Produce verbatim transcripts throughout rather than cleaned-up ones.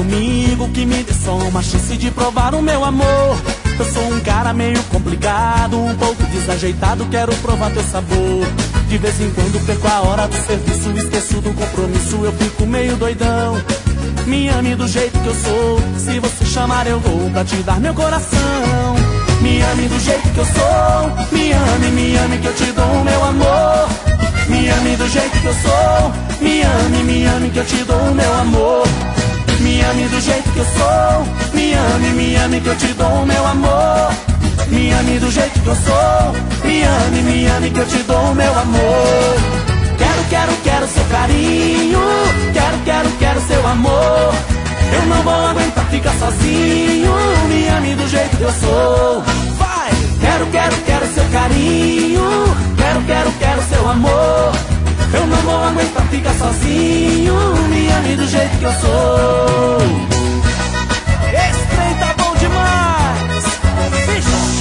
comigo, que me dê só uma chance de provar o meu amor. Eu sou um cara meio complicado, um pouco desajeitado, quero provar teu sabor. De vez em quando perco a hora do serviço, esqueço do compromisso, eu fico meio doidão. Me ame do jeito que eu sou, se você chamar eu vou pra te dar meu coração. Me ame do jeito que eu sou, me ame, me ame que eu te dou o meu amor. Me ame do jeito que eu sou, me ame, me ame que eu te dou o meu amor. Me ame do jeito que eu sou, me ame, me ame que eu te dou o meu amor. Me ame do jeito que eu sou, me ame, me ame que eu te dou o meu amor. Quero, quero, quero seu carinho, quero, quero, quero seu amor. Eu não vou aguentar ficar sozinho, me ame do jeito que eu sou. Vai! Quero, quero, quero seu carinho, quero, quero, quero seu amor. Eu não vou aguentar ficar sozinho, me ame do jeito que eu sou. Esse trem tá bom demais! Bicho!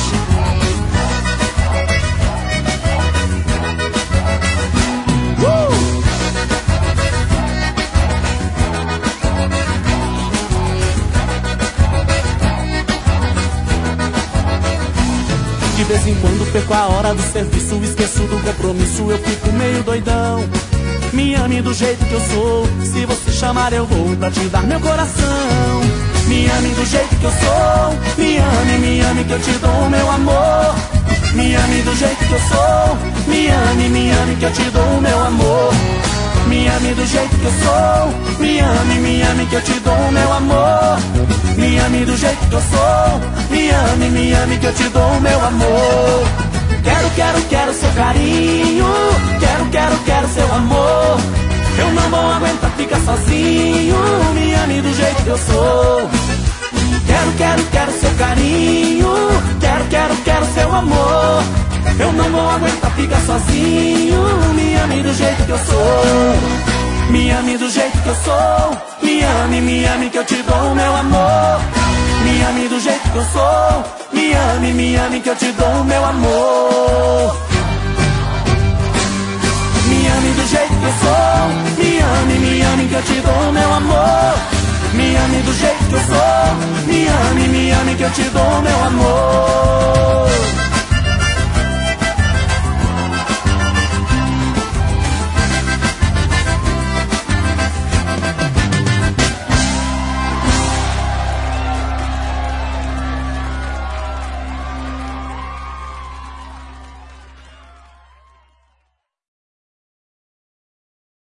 De vez em quando perco a hora do serviço, esqueço do compromisso, eu fico meio doidão. Me ame do jeito que eu sou, se você chamar eu vou pra te dar meu coração. Me ame do jeito que eu sou, me ame, me ame que eu te dou o meu amor. Me ame do jeito que eu sou, me ame, me ame que eu te dou o meu amor. Me ame do jeito que eu sou, me ame, me ame que eu te dou o meu amor. Me ame do jeito que eu sou, me ame, me ame que eu te dou o meu amor. Quero, quero, quero seu carinho, quero, quero, quero seu amor. Eu não vou aguentar ficar sozinho, me ame do jeito que eu sou. Quero, quero, quero seu carinho, quero, quero, quero seu amor. Eu não vou aguentar ficar sozinho, me ame do jeito que eu sou. Me ame do jeito que eu sou, me ame, me ame que eu te dou o meu amor. Me ame do jeito que eu sou, me ame, me ame que eu te dou o meu amor. Me ame do jeito que eu sou, me ame, me ame que eu te dou o meu amor. Me ame do jeito que eu sou, me ame, me ame que eu te dou o meu amor.